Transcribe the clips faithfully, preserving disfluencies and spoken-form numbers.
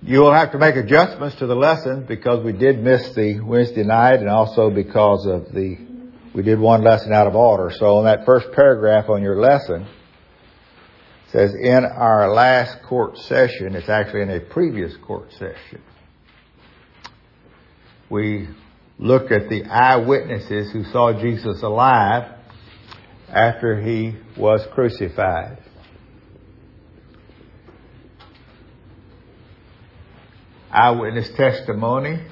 You will have to make adjustments to the lesson because we did miss the Wednesday night, and also because of the we did one lesson out of order. So on that first paragraph on your lesson, it says, in our last court session, it's actually in a previous court session, we looked at the eyewitnesses who saw Jesus alive after he was crucified. Eyewitness testimony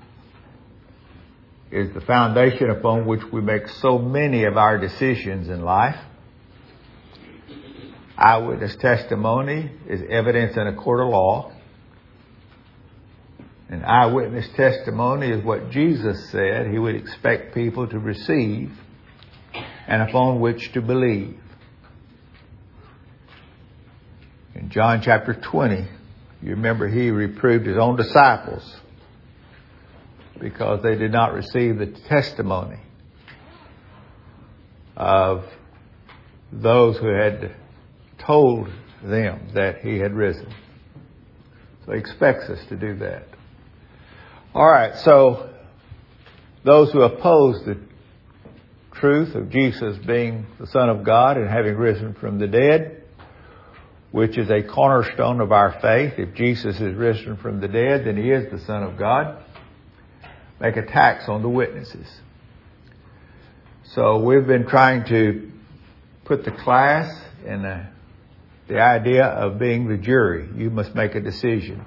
is the foundation upon which we make so many of our decisions in life. Eyewitness testimony is evidence in a court of law. And eyewitness testimony is what Jesus said he would expect people to receive and upon which to believe. In John chapter twenty, you remember he reproved his own disciples because they did not receive the testimony of those who had told them that he had risen. So he expects us to do that. All right, so those who oppose the truth of Jesus being the Son of God and having risen from the dead, which is a cornerstone of our faith. If Jesus is risen from the dead, then he is the Son of God. Make attacks on the witnesses. So we've been trying to put the class in the, the idea of being the jury. You must make a decision.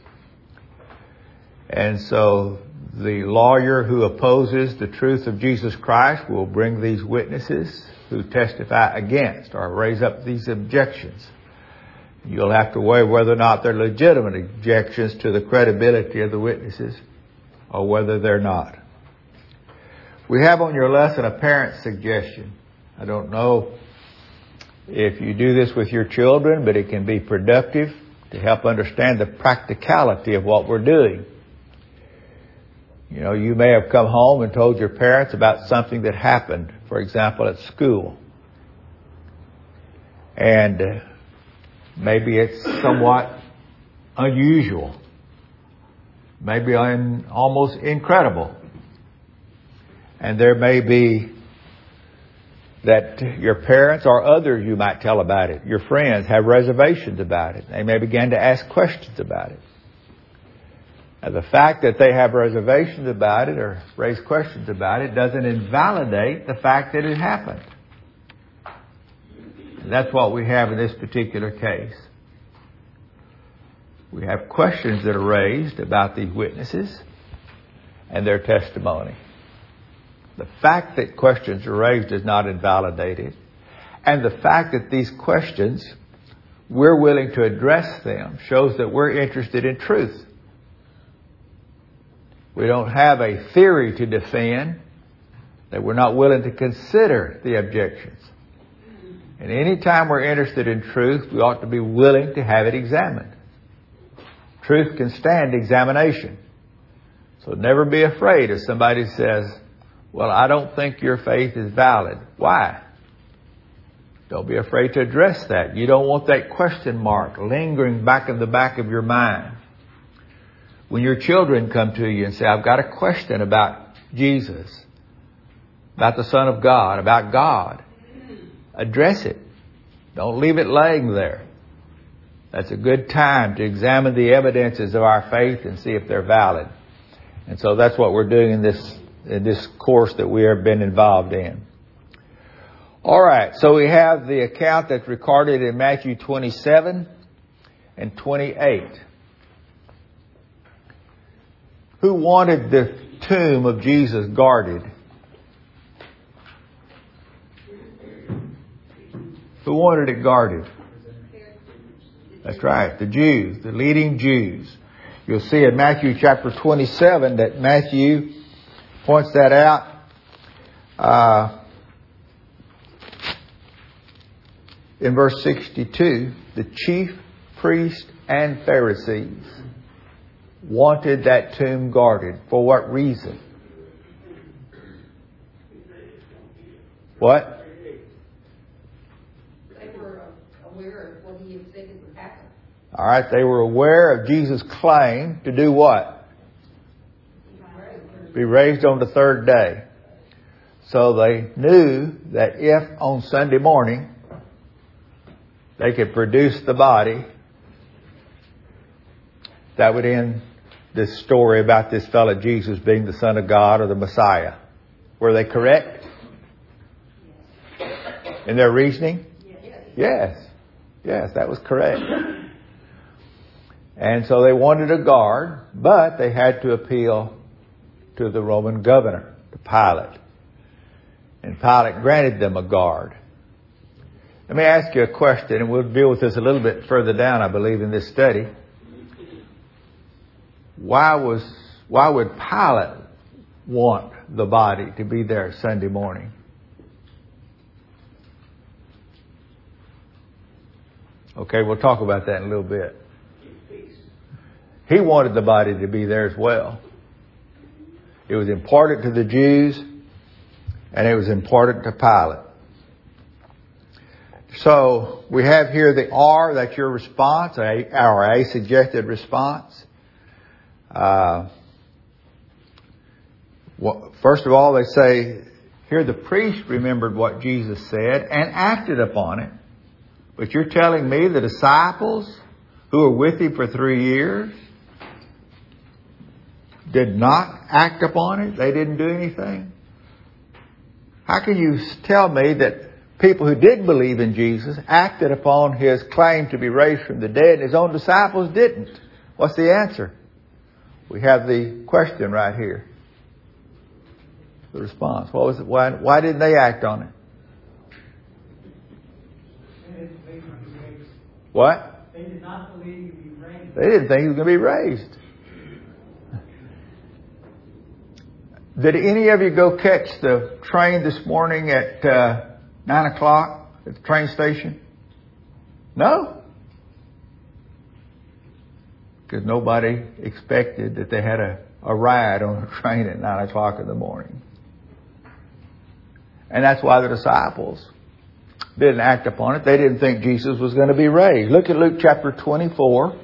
And so the lawyer who opposes the truth of Jesus Christ will bring these witnesses who testify against or raise up these objections. You'll have to weigh whether or not they're legitimate objections to the credibility of the witnesses or whether they're not. We have on your lesson a parent suggestion. I don't know if you do this with your children, but it can be productive to help understand the practicality of what we're doing. You know, you may have come home and told your parents about something that happened, for example, at school. And uh, maybe it's somewhat unusual. Maybe un, almost incredible. And there may be that your parents or others you might tell about it, your friends, have reservations about it. They may begin to ask questions about it. Now, the fact that they have reservations about it or raise questions about it doesn't invalidate the fact that it happened. And that's what we have in this particular case. We have questions that are raised about these witnesses and their testimony. The fact that questions are raised does not invalidate it. And the fact that these questions, we're willing to address them, shows that we're interested in truth. We don't have a theory to defend, that we're not willing to consider the objections. And any time we're interested in truth, we ought to be willing to have it examined. Truth can stand examination. So never be afraid if somebody says, well, I don't think your faith is valid. Why? Don't be afraid to address that. You don't want that question mark lingering back in the back of your mind. When your children come to you and say, I've got a question about Jesus, about the Son of God, about God, address it. Don't leave it laying there. That's a good time to examine the evidences of our faith and see if they're valid. And so that's what we're doing in this in this course that we have been involved in. All right, so we have the account that's recorded in Matthew twenty-seven and twenty-eight. Who wanted the tomb of Jesus guarded? Who wanted it guarded? That's right, the Jews, the leading Jews. You'll see in Matthew chapter twenty-seven that Matthew points that out. Uh, in verse sixty-two, the chief priests and Pharisees wanted that tomb guarded. For what reason? What? They were aware of what he had said would happen. All right, they were aware of Jesus' claim to do what? Be raised on the third day. So they knew that if on Sunday morning they could produce the body, that would end this story about this fellow Jesus being the Son of God or the Messiah. Were they correct in their reasoning? Yes. Yes, that was correct. And so they wanted a guard, but they had to appeal to the Roman governor, to Pilate. And Pilate granted them a guard. Let me ask you a question, and we'll deal with this a little bit further down, I believe, in this study. Why was, why would Pilate want the body to be there Sunday morning? Okay, we'll talk about that in a little bit. He wanted the body to be there as well. It was important to the Jews, and it was important to Pilate. So we have here the R, that's your response, a, or a suggested response. Uh, well, first of all, they say, here the priest remembered what Jesus said and acted upon it. But you're telling me the disciples who were with him for three years did not act upon it? They didn't do anything? How can you tell me that people who did believe in Jesus acted upon his claim to be raised from the dead and his own disciples didn't? What's the answer? We have the question right here. The response. What was it? Why, why didn't they act on it? They didn't believe he would be raised. What? They did not believe he would be raised. They didn't think he was going to be raised. Did any of you go catch the train this morning at uh, nine o'clock at the train station? No? Because nobody expected that they had a, a ride on a train at nine o'clock in the morning. And that's why the disciples didn't act upon it. They didn't think Jesus was going to be raised. Look at Luke chapter twenty-four.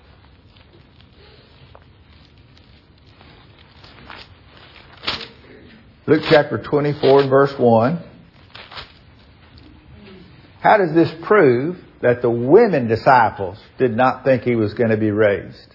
Luke chapter twenty-four and verse one. How does this prove that the women disciples did not think he was going to be raised?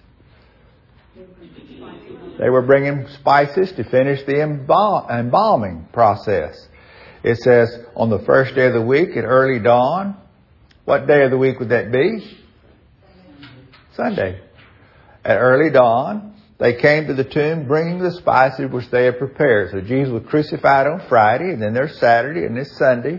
They were bringing spices to finish the embalm- embalming process. It says on the first day of the week at early dawn. What day of the week would that be? Sunday. At early dawn, they came to the tomb bringing the spices which they had prepared. So Jesus was crucified on Friday, and then there's Saturday, and this Sunday.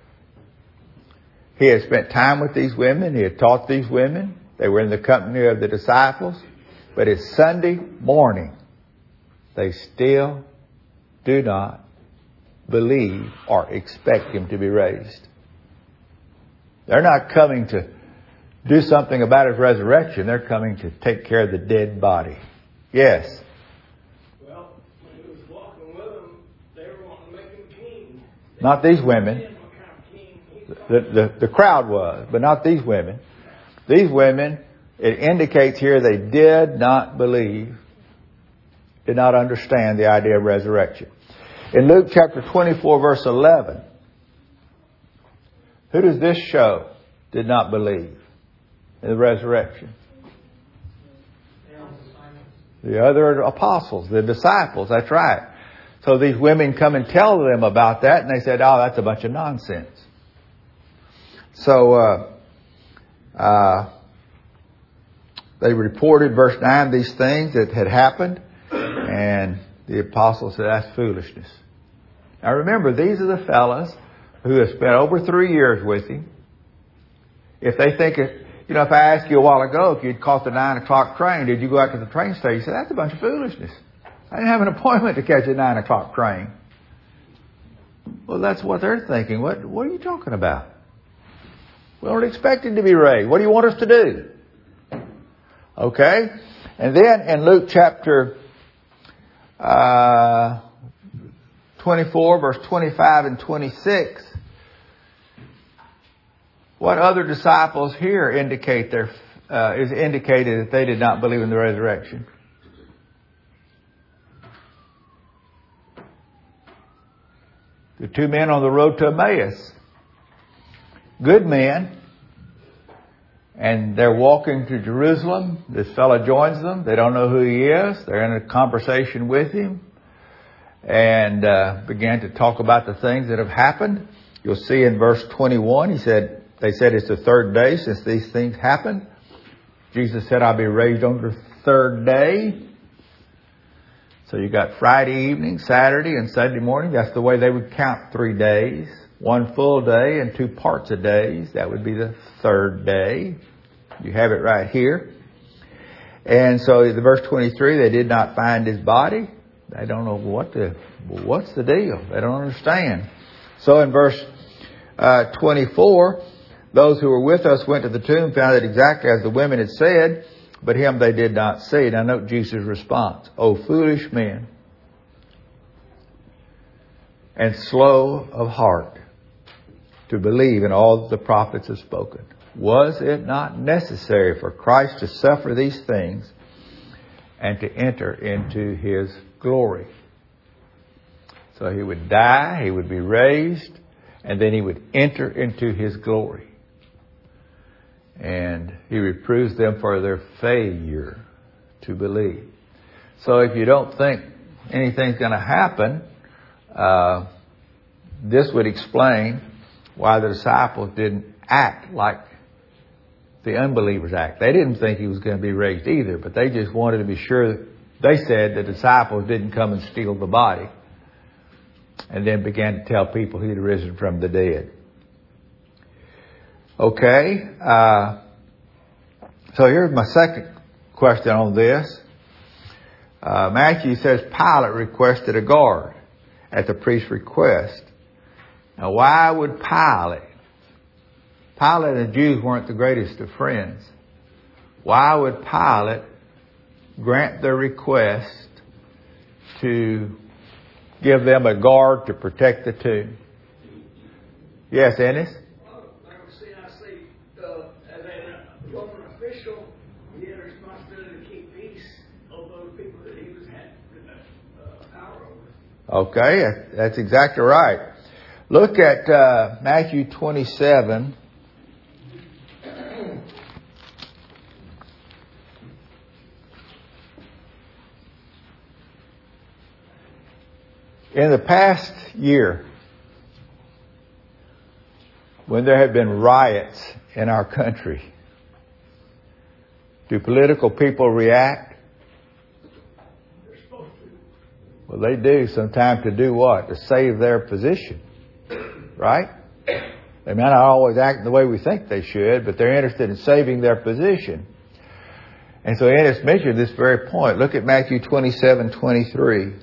He had spent time with these women. He had taught these women. They were in the company of the disciples. But it's Sunday morning. They still do not believe or expect him to be raised. They're not coming to do something about his resurrection. They're coming to take care of the dead body. Yes? Well, when he was walking with them, they were wanting to make him king. Not these women. The, the, the crowd was, but not these women. These women, it indicates here they did not believe, did not understand the idea of resurrection. In Luke chapter twenty-four, verse eleven, who does this show did not believe in the resurrection? The other apostles, the disciples, that's right. So these women come and tell them about that, and they said, oh, that's a bunch of nonsense. So, uh, uh, they reported, verse nine, these things that had happened, and the apostles said, that's foolishness. Now remember, these are the fellas who have spent over three years with him. If they think, it, you know, if I asked you a while ago if you'd caught the nine o'clock train, did you go out to the train station? You said, that's a bunch of foolishness. I didn't have an appointment to catch a nine o'clock train. Well, that's what they're thinking. What, what are you talking about? We don't expect him to be raised. What do you want us to do? Okay? And then in Luke chapter uh, twenty-four, verse twenty-five and twenty-six, what other disciples here indicate their uh, is indicated that they did not believe in the resurrection? The two men on the road to Emmaus. Good men. And they're walking to Jerusalem. This fellow joins them. They don't know who he is. They're in a conversation with him. And uh, began to talk about the things that have happened. You'll see in verse twenty-one, he said, they said it's the third day since these things happened. Jesus said, I'll be raised on the third day. So you got Friday evening, Saturday, and Sunday morning. That's the way they would count three days. One full day and two parts of days. That would be the third day. You have it right here. And so the verse twenty-three, they did not find his body. They don't know what the, what's the deal. They don't understand. So in verse uh, twenty-four, those who were with us went to the tomb, found it exactly as the women had said, but him they did not see. Now note Jesus' response. O foolish men, and slow of heart to believe in all that the prophets have spoken. Was it not necessary for Christ to suffer these things and to enter into his glory? So he would die, he would be raised, and then he would enter into his glory. And he reproves them for their failure to believe. So if you don't think anything's going to happen, uh, this would explain why the disciples didn't act like the unbelievers act. They didn't think he was going to be raised either, but they just wanted to be sure. They said the disciples didn't come and steal the body, and then began to tell people he'd risen from the dead. Okay, uh, so here's my second question on this. Uh, Matthew says Pilate requested a guard at the priest's request. Now, why would Pilate? Pilate and the Jews weren't the greatest of friends. Why would Pilate grant their request to give them a guard to protect the tomb? Yes, Ennis? Well, like I say, I say, uh, as a Roman official, he had a responsibility to keep peace of those people that he was had uh, power over. Okay, that's exactly right. Look at uh, Matthew twenty-seven. In the past year, when there have been riots in our country, do political people react? They're supposed to. Well, they do sometimes to do what? To save their position. Right? They may not always act the way we think they should, but they're interested in saving their position. And so Ennis mentioned this very point. Look at Matthew twenty-seven twenty-three.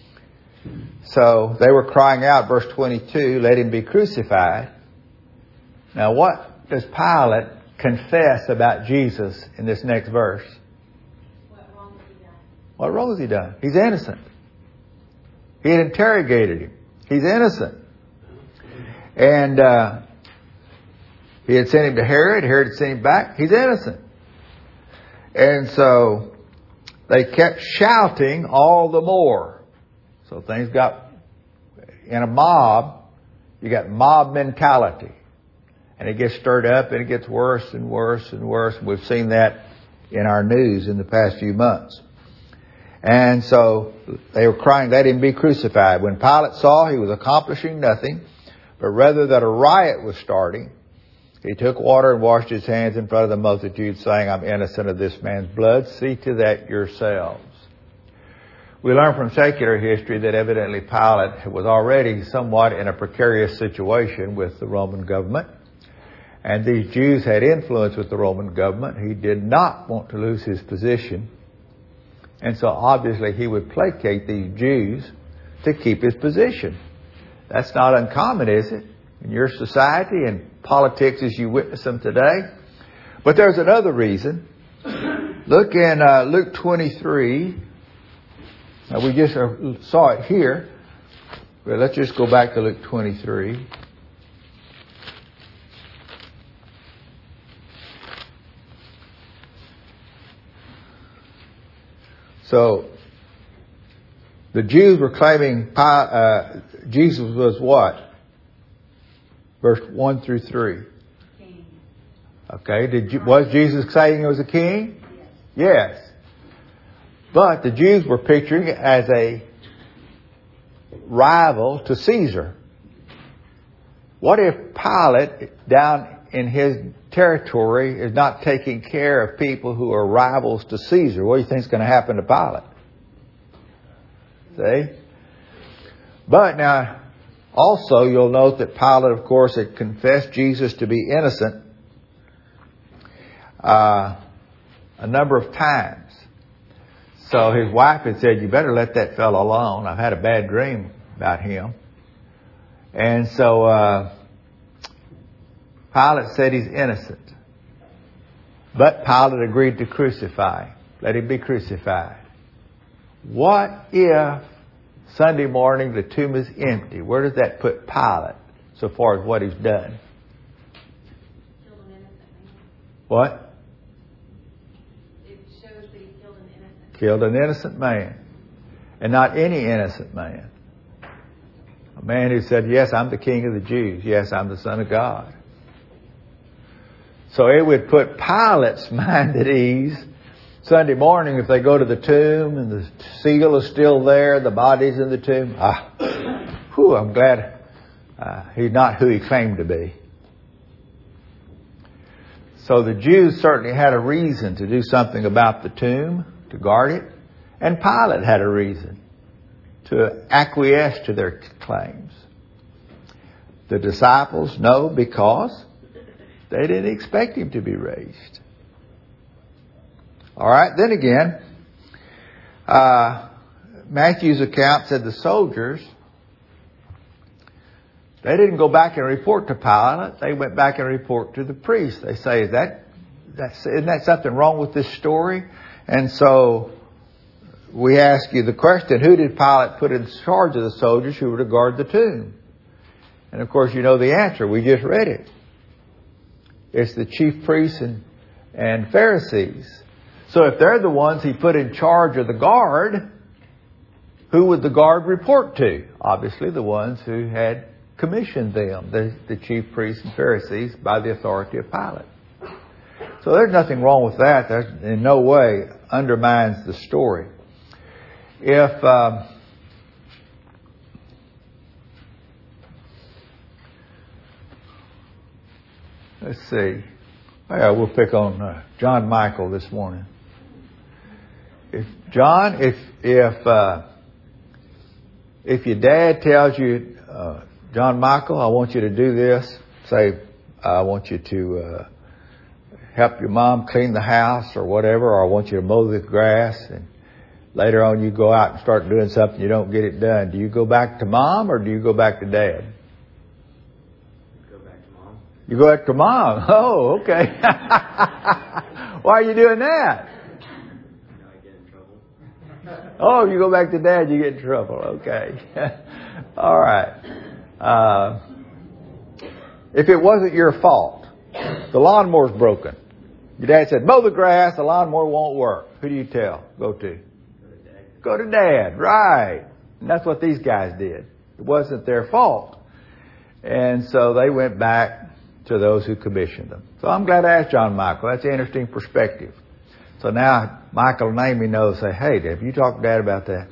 So they were crying out, verse twenty-two, let him be crucified. Now what does Pilate confess about Jesus in this next verse? What wrong has he done? What wrong has he done? He's innocent. He had interrogated him. He's innocent. And uh, he had sent him to Herod. Herod had sent him back. He's innocent. And so they kept shouting all the more. So things got, in a mob, you got mob mentality. And it gets stirred up and it gets worse and worse and worse. We've seen that in our news in the past few months. And so they were crying, let him be crucified. When Pilate saw he was accomplishing nothing, but rather that a riot was starting, he took water and washed his hands in front of the multitude, saying, I'm innocent of this man's blood. See to that yourselves. We learn from secular history that evidently Pilate was already somewhat in a precarious situation with the Roman government. And these Jews had influence with the Roman government. He did not want to lose his position. And so obviously he would placate these Jews to keep his position. That's not uncommon, is it? In your society and politics as you witness them today. But there's another reason. Look in uh, Luke twenty-three. Now we just saw it here. But let's just go back to Luke twenty-three. So, the Jews were claiming uh, Jesus was what? Verse one through three. King. Okay, did you, was Jesus saying he was a king? Yes. Yes. But the Jews were picturing it as a rival to Caesar. What if Pilate, down in his territory, is not taking care of people who are rivals to Caesar? What do you think is going to happen to Pilate? See? But now, also you'll note that Pilate, of course, had confessed Jesus to be innocent uh, a number of times. So his wife had said, you better let that fellow alone. I've had a bad dream about him. And so uh, Pilate said he's innocent. But Pilate agreed to crucify. Let him be crucified. What if Sunday morning the tomb is empty? Where does that put Pilate so far as what he's done? Killed an innocent man. What? It shows that he killed an innocent. Killed an innocent man. And not any innocent man. A man who said, yes, I'm the King of the Jews. Yes, I'm the Son of God. So it would put Pilate's mind at ease Sunday morning if they go to the tomb and the seal is still there, the body's in the tomb. Ah, whew, I'm glad uh, he's not who he claimed to be. So the Jews certainly had a reason to do something about the tomb, to guard it. And Pilate had a reason to acquiesce to their claims. The disciples know because they didn't expect him to be raised. All right, then again, uh, Matthew's account said the soldiers, they didn't go back and report to Pilate. They went back and report to the priest. They say, is that, that's, isn't that something wrong with this story? And so we ask you the question, who did Pilate put in charge of the soldiers who were to guard the tomb? And of course you know the answer. We just read it. It's the chief priests and, and Pharisees. So if they're the ones he put in charge of the guard, who would the guard report to? Obviously the ones who had commissioned them, the, the chief priests and Pharisees, by the authority of Pilate. So there's nothing wrong with that. That in no way undermines the story. If um, let's see, yeah, we'll pick on uh, John Michael this morning. If John, if if uh, if your dad tells you, uh, John Michael, I want you to do this. Say, I want you to uh, help your mom clean the house or whatever, or I want you to mow the grass, and later on you go out and start doing something, you don't get it done. Do you go back to mom or do you go back to dad? Go back to mom. You go back to mom. Oh, okay. Why are you doing that? No, I get in trouble. Oh, you go back to dad, you get in trouble. Okay. All right. Uh, if it wasn't your fault, the lawnmower's broken. Your dad said, mow the grass, the lawnmower won't work. Who do you tell? Go to? Go to dad. Right. And that's what these guys did. It wasn't their fault. And so they went back to those who commissioned them. So I'm glad I asked John Michael. That's an interesting perspective. So now Michael and Amy know, say, hey, have you talked to Dad about that?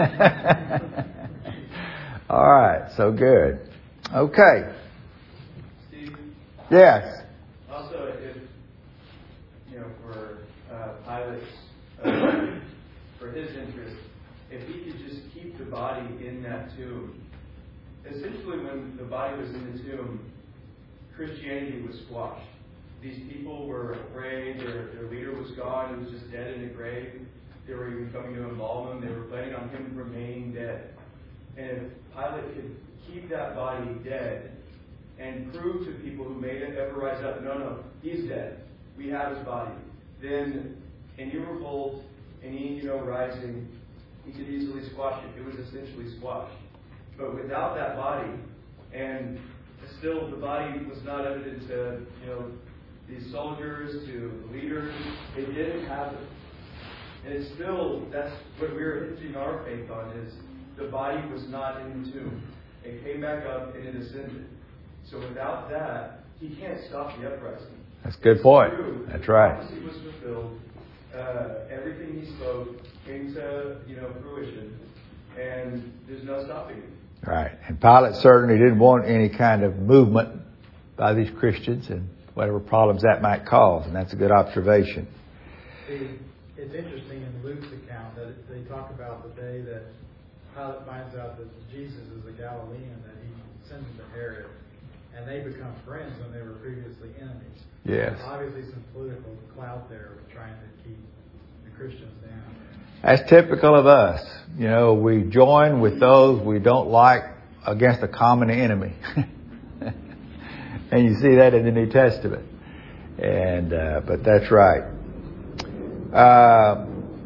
All right. So good. Okay. Steve? Yes. Also, if, you know, for uh, Pilate's, uh, for his interest, if he could just keep the body in that tomb. Essentially, when the body was in the tomb, Christianity was squashed. These people were afraid. Their, their leader was gone. He was just dead in a grave. They were even coming to embalm him. They were planning on him remaining dead. And if Pilate could keep that body dead and prove to people who made it ever rise up, no, no, he's dead. We have his body. Then, and you revolt, and he, you know, rising, he could easily squash it. It was essentially squashed. But without that body, and still the body was not evident to, you know, these soldiers, to leaders. They didn't have it. And it's still, that's what we're hinging our faith on, is the body was not in the tomb. It came back up and it ascended. So without that, he can't stop the uprising. That's a good point. True. That's The right. prophecy was fulfilled. Uh, everything he spoke came to, you know, fruition. And there's no stopping it. Right. And Pilate certainly didn't want any kind of movement by these Christians and whatever problems that might cause. And that's a good observation. See, it's interesting in Luke's account that they talk about the day that Pilate finds out that Jesus is a Galilean, that he sends him to Herod, and they become friends when they were previously enemies. Yes. There's obviously some political clout there with trying to keep the Christians down. That's typical of us. You know, we join with those we don't like against a common enemy. And you see that in the New Testament. And, uh, but that's right. Uh,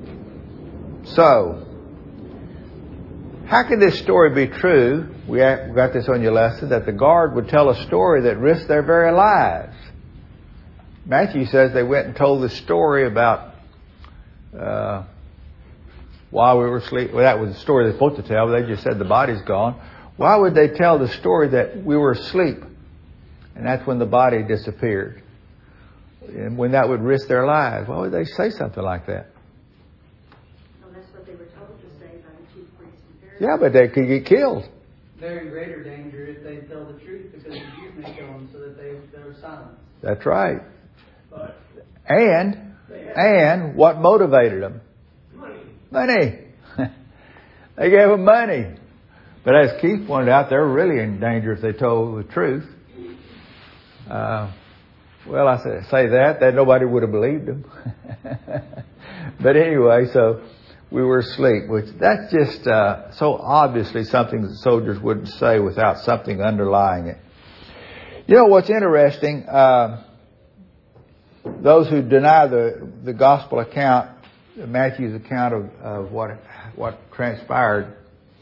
so, how can this story be true? We got this on your lesson, that the guard would tell a story that risked their very lives. Matthew says they went and told this story about uh, while we were asleep. Well, that was the story they're supposed to tell, but they just said the body's gone. Why would they tell the story that we were asleep? And that's when the body disappeared. And when that would risk their lives. Why would they say something like that? Well, that's what they were told to say by the chief priests and Pharisees. Yeah, but they could get killed. They're in greater danger if they tell the truth, because the Jews may kill them so that they, they're silent. That's right. But And, they had and what motivated them? money. Money. They gave them money. But as Keith pointed out, they're really in danger if they told the truth. Uh, well, I say, say that, that nobody would have believed them. But anyway, so we were asleep, which that's just uh, so obviously something that soldiers wouldn't say without something underlying it. You know what's interesting? Uh, those who deny the the gospel account, Matthew's account of, of what what transpired,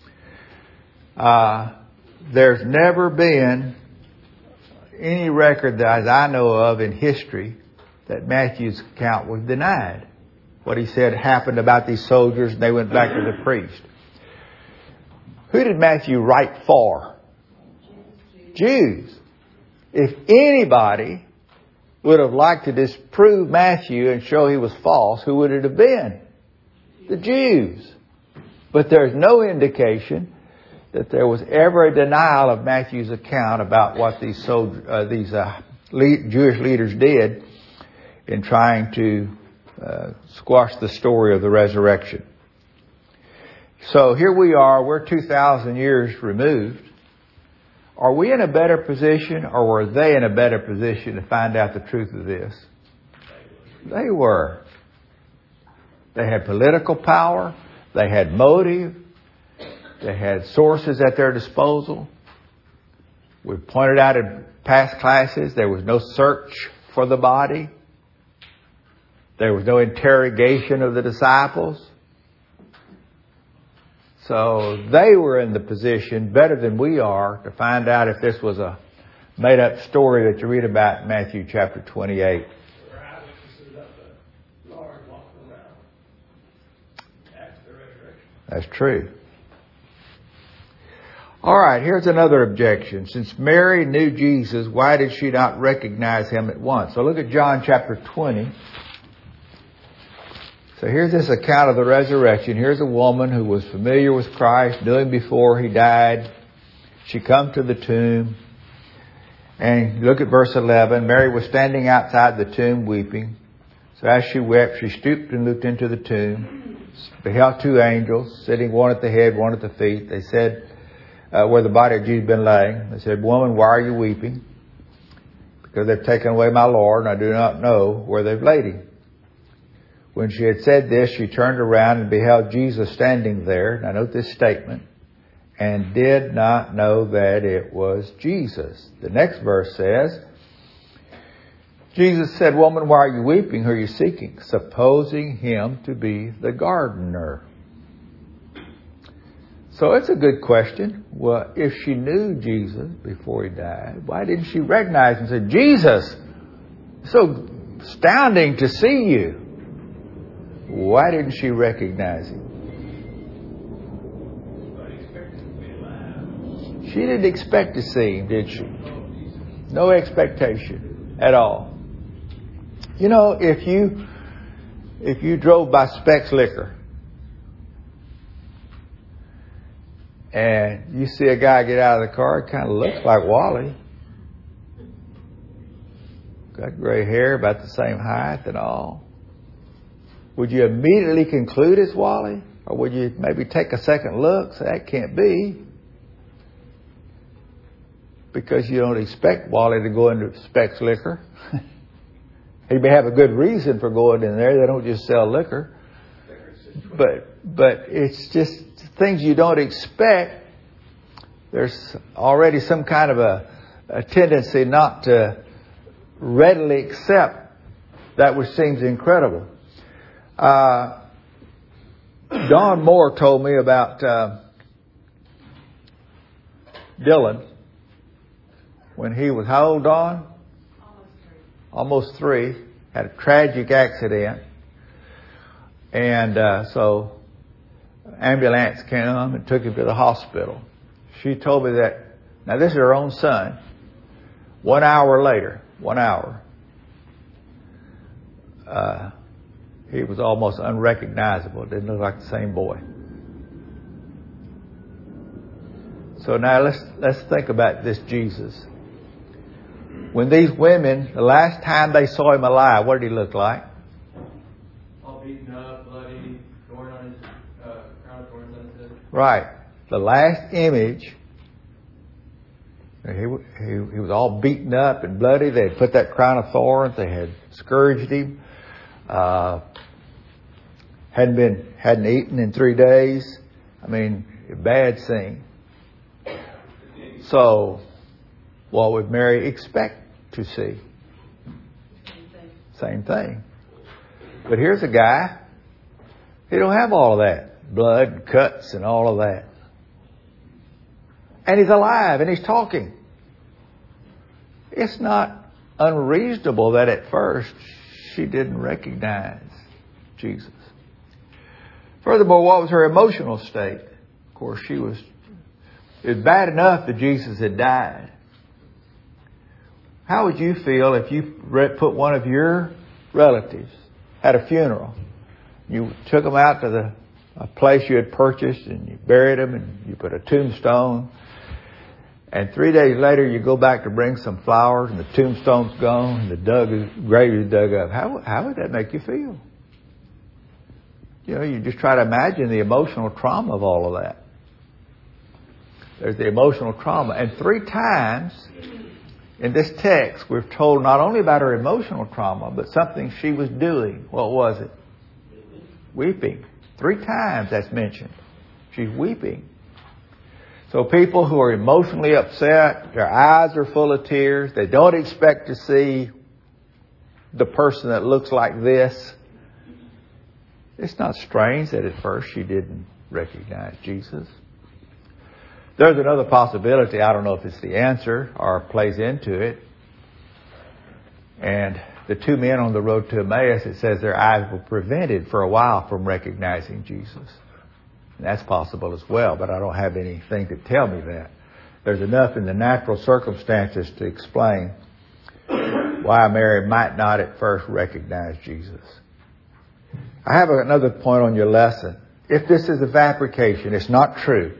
uh, there's never been any record that I know of in history that Matthew's account was denied. What he said happened about these soldiers, and they went back to the priest. Who did Matthew write for? Jews. If anybody would have liked to disprove Matthew and show he was false, who would it have been? The Jews. But there's no indication that there was ever a denial of Matthew's account about what these soldiers, uh, these uh, lead, Jewish leaders did in trying to uh, squash the story of the resurrection. So here we are, we're two thousand years removed. Are we in a better position, or were they in a better position to find out the truth of this? They were. They had political power. They had motive. They had sources at their disposal. We pointed out in past classes there was no search for the body. There was no interrogation of the disciples. So they were in the position, better than we are, to find out if this was a made-up story that you read about in Matthew chapter twenty-eight. Their eyes stood up, the Lord walking around after the resurrection. That's true. All right, here's another objection. Since Mary knew Jesus, why did she not recognize him at once? So look at John chapter twenty. So here's this account of the resurrection. Here's a woman who was familiar with Christ, knew him before he died. She comes to the tomb. And look at verse eleven. Mary was standing outside the tomb weeping. So as she wept, she stooped and looked into the tomb, beheld two angels sitting, one at the head, one at the feet. They said, uh, where the body of Jesus had been laying. They said, "Woman, why are you weeping? Because they've taken away my Lord, and I do not know where they've laid him." When she had said this, she turned around and beheld Jesus standing there. Now note this statement. And did not know that it was Jesus. The next verse says, Jesus said, "Woman, why are you weeping? Who are you seeking?" Supposing him to be the gardener. So it's a good question. Well, if she knew Jesus before he died, why didn't she recognize him and say, "Jesus, so astounding to see you"? Why didn't she recognize him? She didn't expect to see him, did she? No expectation at all. You know, if you if you drove by Speck's Liquor and you see a guy get out of the car, it kind of looks like Wally. Got gray hair, about the same height and all. Would you immediately conclude it's Wally? Or would you maybe take a second look? Say, that can't be. Because you don't expect Wally to go into Speck's Liquor. He may have a good reason for going in there. They don't just sell liquor. But but it's just things you don't expect. There's already some kind of a, a tendency not to readily accept that which seems incredible. Uh, Don Moore told me about uh, Dylan when he was, how old, Don? Almost three. Had a tragic accident. And uh, so ambulance came and took him to the hospital. She told me that, now this is her own son, one hour later, one hour, uh, he was almost unrecognizable. Didn't look like the same boy. So now let's let's think about this Jesus. When these women, the last time they saw him alive, what did he look like? All beaten up, bloody, thorn on his uh, crown of thorns on his head. Right. The last image, he, he, he was all beaten up and bloody. They had put that crown of thorns. They had scourged him. Uh, hadn't been, hadn't eaten in three days. I mean, a bad scene. So, what would Mary expect to see? Same thing. Same thing. But here's a guy, he don't have all of that. Blood, cuts, and all of that. And he's alive, and he's talking. It's not unreasonable that at first she didn't recognize Jesus. Furthermore, what was her emotional state? Of course, she was, it was bad enough that Jesus had died. How would you feel if you put one of your relatives at a funeral? You took them out to the a place you had purchased and you buried them and you put a tombstone. And three days later you go back to bring some flowers and the tombstone's gone and the dug, grave is dug up. How, how would that make you feel? You know, you just try to imagine the emotional trauma of all of that. There's the emotional trauma. And three times in this text, we're told not only about her emotional trauma, but something she was doing. What was it? Weeping. Three times that's mentioned. She's weeping. So people who are emotionally upset, their eyes are full of tears. They don't expect to see the person that looks like this. It's not strange that at first she didn't recognize Jesus. There's another possibility. I don't know if it's the answer or plays into it. And the two men on the road to Emmaus, it says their eyes were prevented for a while from recognizing Jesus. And that's possible as well, but I don't have anything to tell me that. There's enough in the natural circumstances to explain why Mary might not at first recognize Jesus. I have another point on your lesson. If this is a fabrication, it's not true.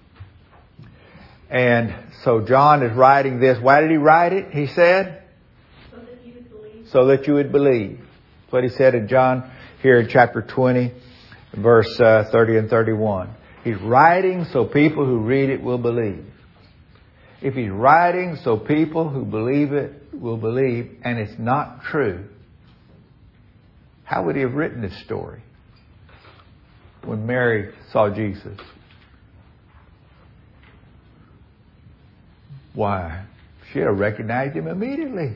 And so John is writing this. Why did he write it? He said, So that you would believe. So that you would believe. That's what he said in John here in chapter twenty, verse uh, thirty and thirty-one. He's writing so people who read it will believe. If he's writing so people who believe it will believe, and it's not true, how would he have written this story when Mary saw Jesus? Why? She'd have recognized him immediately.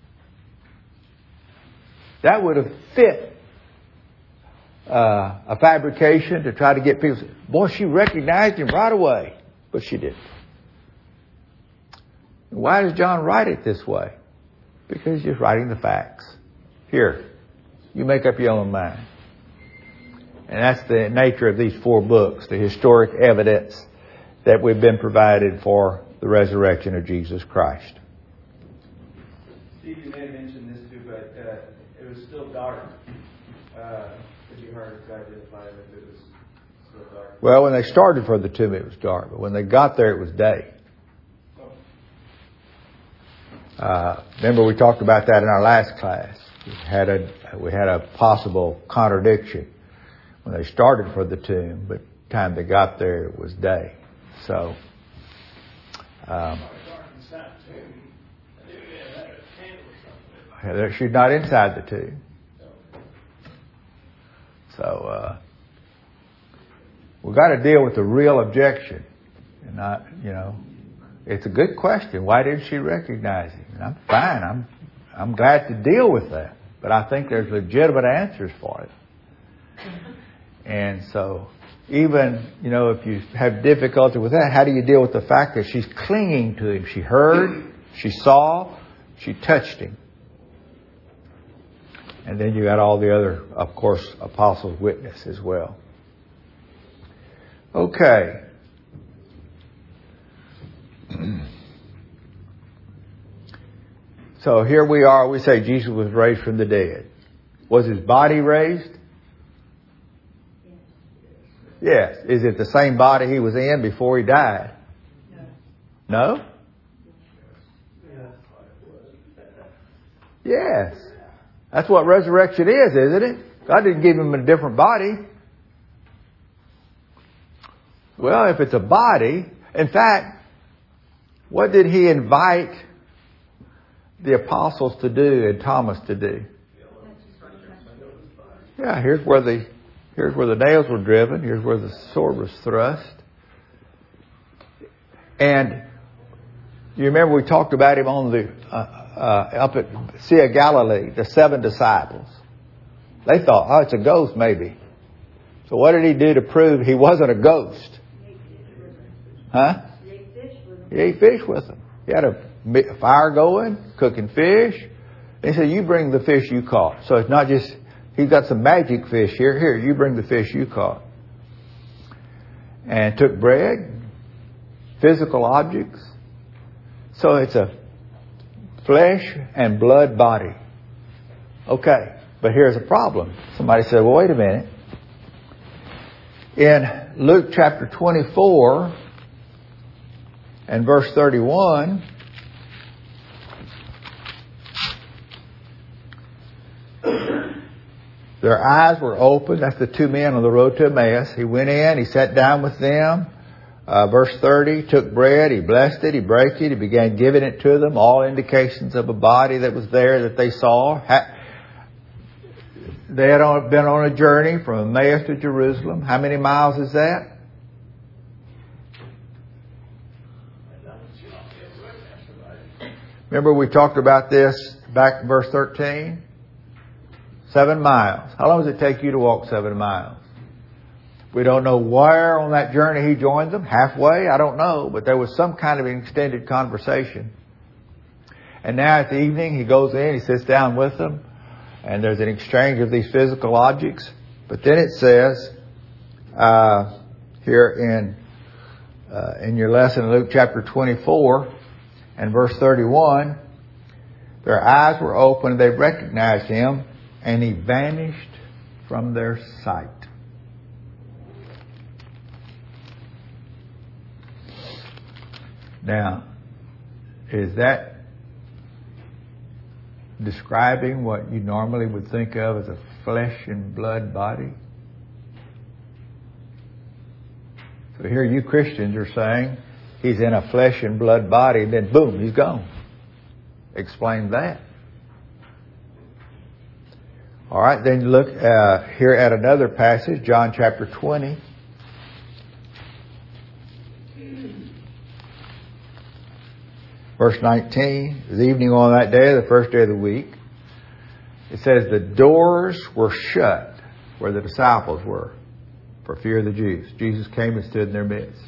That would have fit uh, a fabrication to try to get people to say, boy, she recognized him right away. But she didn't. Why does John write it this way? Because he's just writing the facts. Here, you make up your own mind. And that's the nature of these four books, the historic evidence that we've been provided for the resurrection of Jesus Christ. Steve, you may have mentioned this too, but uh, it was still dark. Uh, it'd be hard to identify if it was still dark. Well, when they started for the tomb, it was dark. But when they got there, it was day. Uh, remember, we talked about that in our last class. We had a we had a possible contradiction when they started for the tomb, but the time they got there, it was day. So, um, she's not inside the tomb. So, uh, we've got to deal with the real objection, and not, you know. It's a good question. Why didn't she recognize him? And I'm fine. I'm I'm glad to deal with that. But I think there's legitimate answers for it. And so even, you know, if you have difficulty with that, how do you deal with the fact that she's clinging to him? She heard, she saw, she touched him. And then you got all the other, of course, apostles' witness as well. Okay. So here we are, we say Jesus was raised from the dead. Was his body raised? Yes. Is it the same body he was in before he died? No. No? Yes. That's what resurrection is, isn't it? God didn't give him a different body. Well, if it's a body, in fact, what did he invite the apostles to do and Thomas to do? Yeah, here's where the here's where the nails were driven. Here's where the sword was thrust. And you remember we talked about him on the uh, uh, up at Sea of Galilee, the seven disciples. They thought, oh, it's a ghost maybe. So what did he do to prove he wasn't a ghost? Huh? He ate fish with them. He had a fire going, cooking fish. He said, you bring the fish you caught. So it's not just, he's got some magic fish here. Here, you bring the fish you caught. And took bread, physical objects. So it's a flesh and blood body. Okay, but here's a problem. Somebody said, well, wait a minute. In Luke chapter twenty-four and verse thirty-one, their eyes were opened. That's the two men on the road to Emmaus. He went in, he sat down with them. Uh, verse thirty, took bread, he blessed it, he broke it, he began giving it to them. All indications of a body that was there that they saw. They had been on a journey from Emmaus to Jerusalem. How many miles is that? Remember we talked about this back in verse thirteen? Seven miles. How long does it take you to walk seven miles? We don't know where on that journey he joined them. Halfway? I don't know. But there was some kind of an extended conversation. And now at the evening he goes in, he sits down with them. And there's an exchange of these physical objects. But then it says, uh, here in, uh, in your lesson, Luke chapter twenty-four and verse thirty-one, their eyes were open, they recognized him, and he vanished from their sight. Now, is that describing what you normally would think of as a flesh and blood body? So here you Christians are saying he's in a flesh and blood body, and then boom, he's gone. Explain that. All right, then look uh, here at another passage, John chapter twenty. Verse nineteen, the evening on that day, the first day of the week, it says the doors were shut where the disciples were for fear of the Jews. Jesus came and stood in their midst.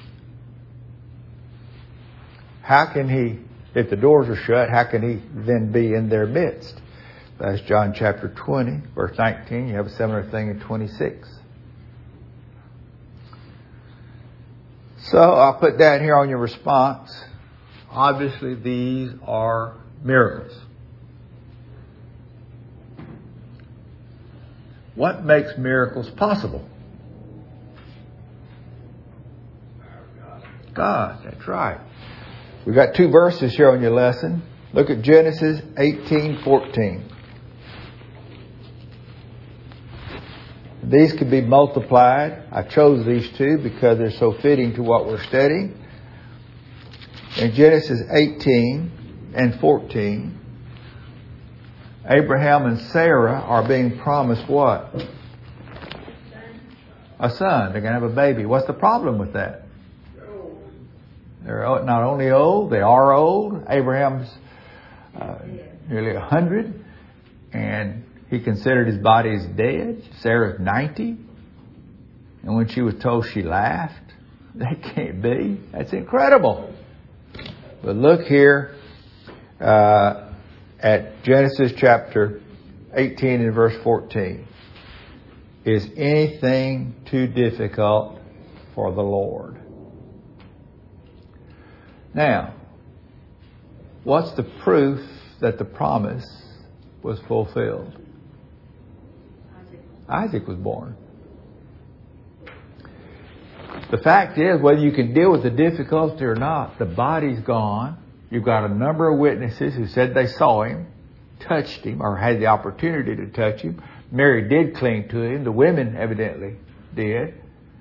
How can he, if the doors are shut, how can he then be in their midst? That's John chapter twenty, verse nineteen. You have a similar thing in twenty-six. So I'll put that here on your response. Obviously, these are miracles. What makes miracles possible? God, that's right. We've got two verses here on your lesson. Look at Genesis eighteen fourteen. These could be multiplied. I chose these two because they're so fitting to what we're studying. In Genesis eighteen and fourteen, Abraham and Sarah are being promised what? A son. They're going to have a baby. What's the problem with that? They're not only old, they are old. Abraham's uh, nearly a hundred, and he considered his body as dead. Sarah's ninety. And when she was told, she laughed. That can't be. That's incredible. But look here uh, at Genesis chapter eighteen and verse fourteen. Is anything too difficult for the Lord? Now, what's the proof that the promise was fulfilled? Isaac. Isaac was born. The fact is, whether you can deal with the difficulty or not, the body's gone. You've got a number of witnesses who said they saw him, touched him, or had the opportunity to touch him. Mary did cling to him. The women evidently did.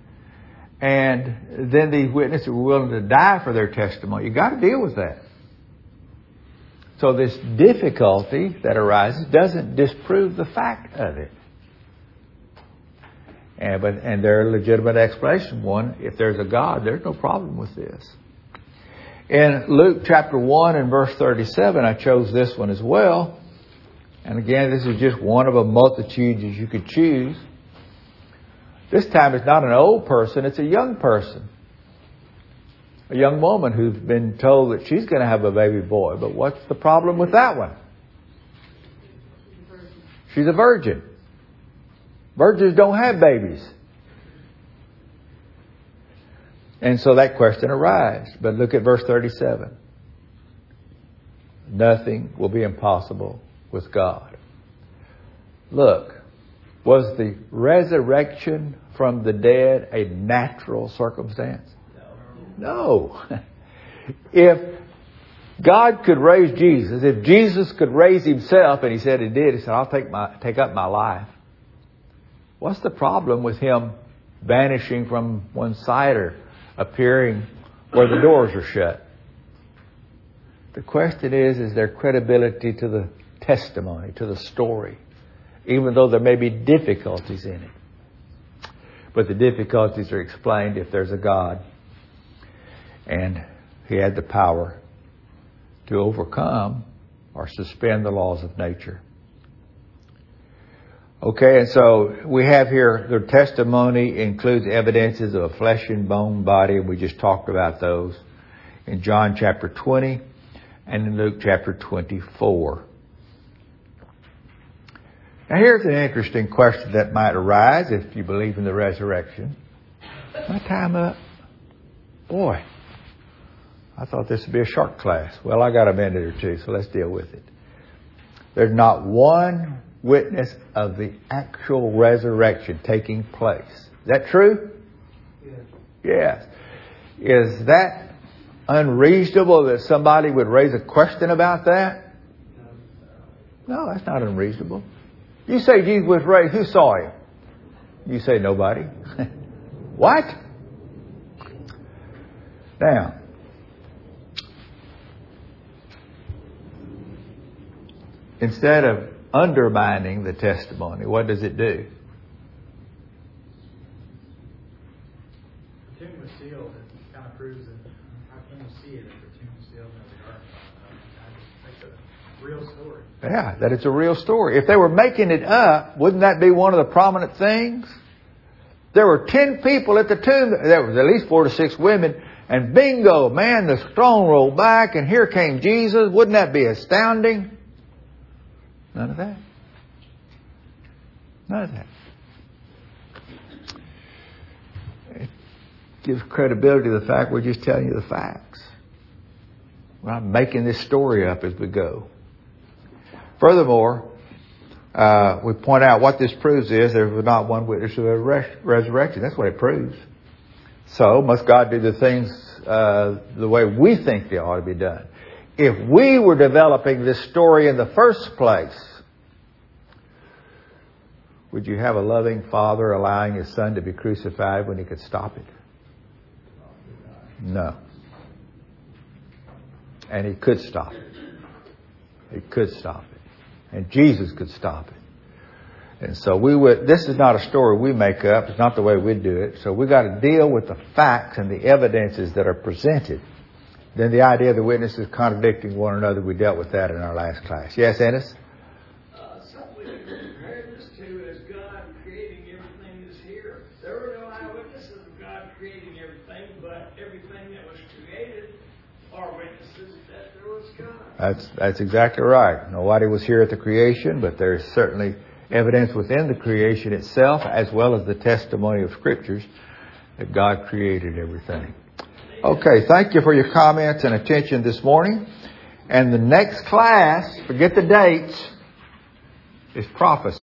And then these witnesses were willing to die for their testimony. You've got to deal with that. So this difficulty that arises doesn't disprove the fact of it. And, but, and there are legitimate explanations. One, if there's a God, there's no problem with this. In Luke chapter one and verse thirty-seven, I chose this one as well. And again, this is just one of a multitude as you could choose. This time it's not an old person, it's a young person. A young woman who's been told that she's going to have a baby boy. But what's the problem with that one? She's a virgin. Virgins don't have babies. And so that question arises. But look at verse thirty-seven. Nothing will be impossible with God. Look, was the resurrection from the dead a natural circumstance? No. If God could raise Jesus, if Jesus could raise himself, and he said he did, he said, I'll take my take up my life. What's the problem with him vanishing from one side or appearing where the doors are shut? The question is, is there credibility to the testimony, to the story, even though there may be difficulties in it? But the difficulties are explained if there's a God. And he had the power to overcome or suspend the laws of nature. Okay, and so we have here, the testimony includes evidences of a flesh and bone body, and we just talked about those in John chapter twenty and in Luke chapter twenty-four. Now here's an interesting question that might arise if you believe in the resurrection. My time up? Boy, I thought this would be a short class. Well, I got a minute or two, so let's deal with it. There's not one witness of the actual resurrection taking place. Is that true? Yes. Yes. Is that unreasonable that somebody would raise a question about that? No, that's not unreasonable. You say Jesus was raised, who saw him? You say nobody. What? Now, instead of undermining the testimony, what does it do? The tomb was sealed. It kind of proves that how can you see it if the tomb was sealed and the dark? I just think it's a real story. Yeah, that it's a real story. If they were making it up, wouldn't that be one of the prominent things? There were ten people at the tomb. There was at least four to six women. And bingo, man, the stone rolled back and here came Jesus. Wouldn't that be astounding? None of that. None of that. gives credibility to the fact we're just telling you the facts. We're not making this story up as we go. Furthermore, uh, we point out what this proves is there was not one witness of the res- resurrection. That's what it proves. So must God do the things uh, the way we think they ought to be done? If we were developing this story in the first place, would you have a loving father allowing his son to be crucified when he could stop it? No. And he could stop it. He could stop it. And Jesus could stop it. And so we would, this is not a story we make up. It's not the way we do it. So we got to deal with the facts and the evidences that are presented. Then the idea of the witnesses contradicting one another, we dealt with that in our last class. Yes, Ennis? Uh, something we can compare this to is God creating everything that's here. There were no eyewitnesses of God creating everything, but everything that was created are witnesses that there was God. That's, that's exactly right. Nobody was here at the creation, but there's certainly evidence within the creation itself, as well as the testimony of Scriptures, that God created everything. Okay, thank you for your comments and attention this morning. And the next class, forget the dates, is prophecy.